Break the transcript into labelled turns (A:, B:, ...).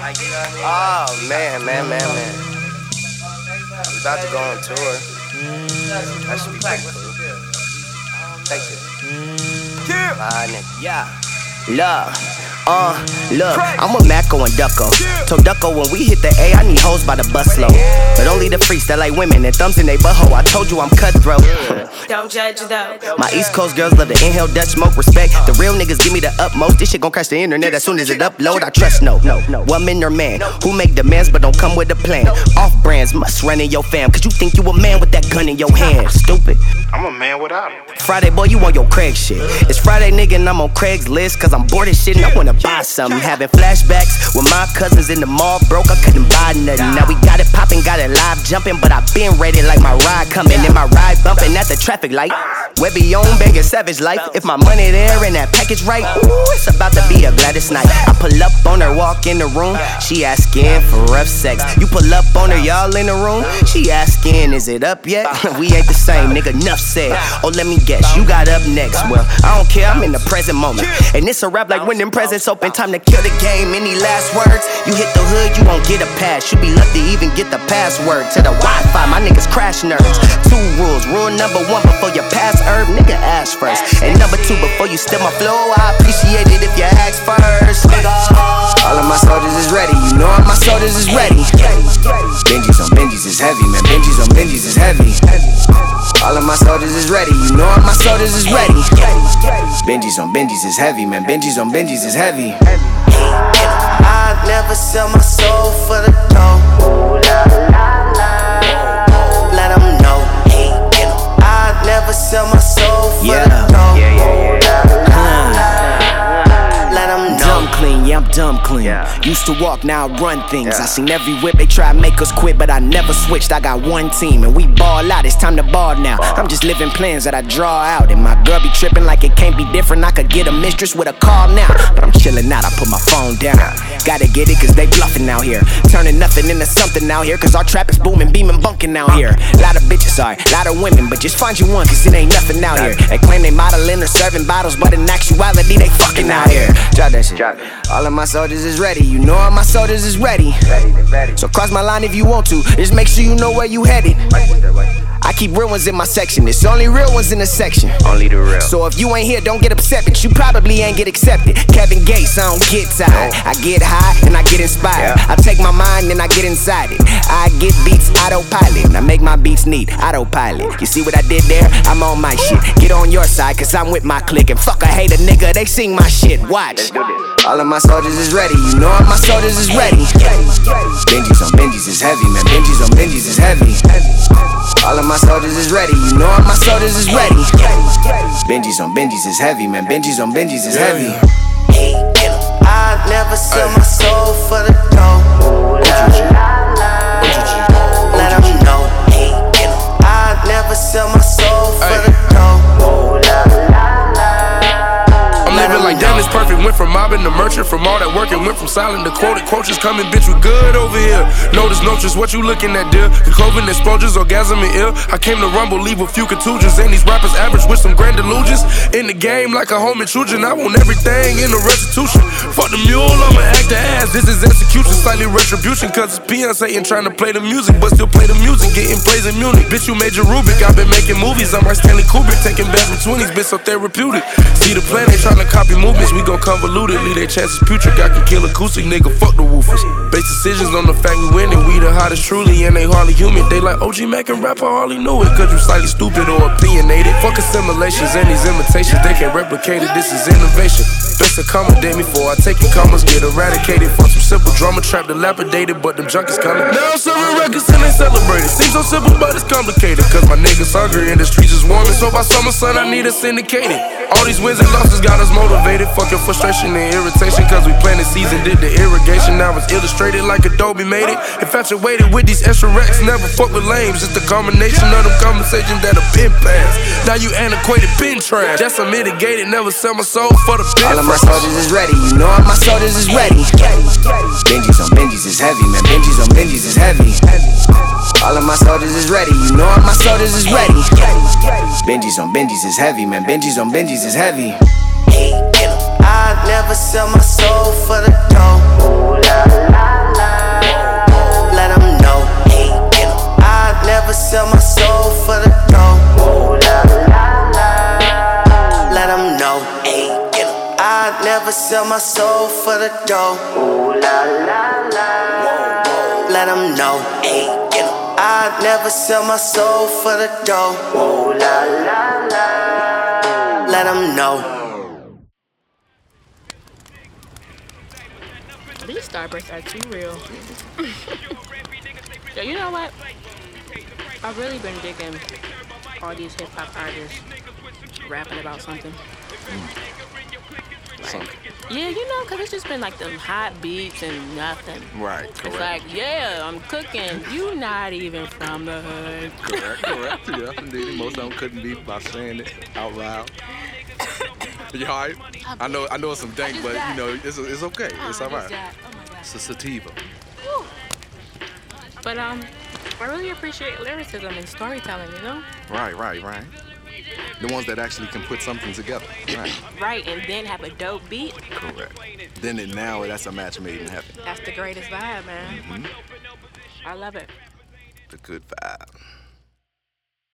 A: Oh, man. We about to go on tour. That should be pretty cool. Thank you. Yeah. Look, I'm with Mako and Ducko. Told Ducko when we hit the A, I need hoes by the busload. But only the freaks that like women and thumbs in they butthole. I told you I'm cutthroat.
B: Don't judge though.
A: My East Coast girls love to inhale Dutch smoke. Respect, the real niggas give me the utmost. This shit gon' crash the internet as soon as it upload. I trust no. Woman or man who make demands but don't come with a plan. Off brands must run in your fam. Cause you think you a man with that gun in your hand. Stupid.
C: I'm a man without it.
A: Friday boy, you on your Craig shit. It's Friday nigga and I'm on Craigslist. Cause I'm bored as shit and I wanna buy something. Having flashbacks with my cousins in the mall. Broke, I couldn't buy nothing. Now we got it poppin', got it live jumping. But I been ready like my ride coming. And my ride bumping at the traffic light. Webby on begging savage life. If my money there and that package right, ooh, it's about to be a Gladys night. I pull up on her, walk in the room. She asking for rough sex. You pull up on her, y'all in the room. She asking, is it up yet? We ain't the same, nigga, enough said. Oh, let me guess, you got up next. Well, I don't care, I'm in the present moment. And it's a rap like when them presents open. Time to kill the game, any last words? You hit the hood, you won't get a pass. You be lucky to even get the password to the Wi-Fi. My niggas crash nerds. 2 rules, rule number 1 before you pass herb, nigga ask first. And number 2, before you steal my flow, I appreciate it if you ask first, nigga. All of my soldiers is ready, you know all my soldiers is ready. Benjis on Benjis is heavy, man, Benjis on Benjis is heavy. All of my soldiers is ready, you know all my soldiers is ready. Benjis on Benjis is heavy, man, Benjis on Benjis is heavy.
D: I'd never sell my soul for the dough. Let them know. I'd never sell my soul for the dough. Let them know.
A: Dumb clean, yeah, I'm dumb clean. Used to walk, now I run things. I seen every whip, they try to make us quit, but I never switched. I got one team and we ball out, it's time to ball now. I'm just living plans that I draw out. And my girl be tripping like it can't be different. I could get a mistress with a call now, but I'm chilling out, I put my phone down. Gotta get it cause they bluffing out here. Turning nothing into something out here. Cause our trap is booming, beaming, bunking out here. Lot of bitches, sorry, lot of women, but just find you one cause it ain't nothing out here. They claim they modeling or serving bottles, but in actuality they fucking out here. Drop that shit. All of my soldiers is ready, you know all my soldiers is ready. So cross my line if you want to, just make sure you know where you headed. I keep real ones in my section, it's only real ones in the section.
C: Only the real.
A: So if you ain't here, don't get upset, but you probably ain't get accepted. Kevin Gates, I don't get tired. I get high and I get inspired. I take my mind and I get inside it. I get beats autopilot, I make my beats neat, autopilot. You see what I did there? I'm on my shit. Get on your side, cause I'm with my clique. And fuck a hater nigga, they sing my shit, watch. All of my soldiers is ready, you know all my soldiers is ready. Benjis on Benjis is heavy, man, Benjis on Benjis is heavy. All of my soldiers is ready, you know all my soldiers is ready. Benjis on Benjis is heavy, man, Benjis on Benjis is heavy.
D: I'd never sell my soul for the dough. Let them know. I'd never sell my soul for the dough.
E: I'm living like damn, it's perfect. Went from mobbing to merchant, from all that work, and went from silent to quoted. Quotes coming, bitch, we good over here. Notice, notice what you looking at, dear. The clothing exposures, orgasm and ill. I came to rumble, leave a few contusions. And these rappers average with some grand delusions. In the game, like a home intrusion. I want everything in a restitution. Fuck the mule, I'ma act the ass. This is execution, slightly retribution. Cause it's Beyonce and trying to play the music, but still play the music. Getting plays in Munich. Bitch, you major Rubik. I've been making movies. I'm like Stanley Kubrick, taking back from 20s. Bitch, so therapeutic. See the plan, they trying to copy movements. We gon' convolute it, leave their chances putrid. I can kill acoustic, nigga, fuck the woofers. Base decisions on the fact we winning. We the hottest truly, and they hardly human. They like OG Mac and rapper, hardly knew it. Cause you slightly stupid or opinionated. Fuck assimilations and these imitations, they can't replicate it, this is innovation. Best accommodate me before I take it, commas get eradicated. Fuck some simple drama, trap dilapidated, but them junkies coming. Now I'm serving records and they celebrate it. Seems so simple, but it's complicated. Cause my niggas hungry and the streets is warming. So by summer sun, I need a syndicated. All these wins and losses got us motivated. Fuck your frustration and irritation, cause we planted seeds and did the irrigation. Now it's illustrated like Adobe made it. Infatuated with these extra racks, never fuck with lames. It's the combination of them conversations that have been passed. Now you antiquated, been trash. That's unmitigated, never sell my soul for the bin.
A: All of my soldiers is ready, you know all my soldiers is ready. Benjis on Benjis is heavy, man, Benjis on Benjis is heavy. All of my soldiers is ready, you know all my soldiers is ready. Benjis on Benjis is heavy, man, Benjis on Benjis is heavy.
D: I'd never sell my soul for the dough. my soul for the dough. Ooh la la la. Let them know. Ayy, get 'em. I'd never sell my soul for the dough. Ooh la la la. Let them know.
F: These Starbursts are too real. So you know what? I've really been digging all these hip hop artists rapping about something.
G: Something.
F: Yeah, you know, because it's just been like them hot beats and nothing.
G: Right,
F: It's
G: correct.
F: like, yeah, I'm cooking. You not even from the hood.
G: Correct. Yeah, indeed. Most of them couldn't be by saying it out loud. You all right? I know it's some dank, but you know, it's okay. It's all right.
F: Oh my God.
G: It's a sativa.
F: Woo. But I really appreciate lyricism and storytelling, you know?
G: Right. The ones that actually can put something together. Right.
F: Right, and then have a dope beat.
G: Correct. Then and now that's a match made in heaven.
F: That's the greatest vibe, man. I love it.
G: The good vibe.